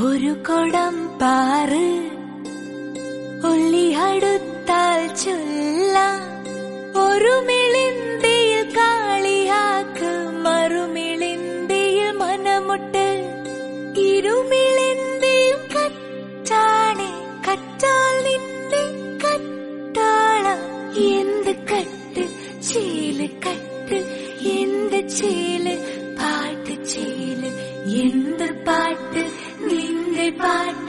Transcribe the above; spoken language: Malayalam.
ഒരു കൊടം പാറ് ഒല്ലി അടുത്താൽ ചൊല്ലാം, ഒരു മിളിന്തിയിൽ കാളിയാക്ക് മറുമിളിന്തിയിൽ മനമുട്ട്, ഇരുമിളിന്തിയും കറ്റാണെ കറ്റാൽ നിന്റെ കറ്റാളം. എന്ത് കട്ട് ചേല് കട്ട്, എന്ത് ചേല് പാട്ട് ചേല്, എന്ത് പാട്ട് നിന്റെ പാട്ട്.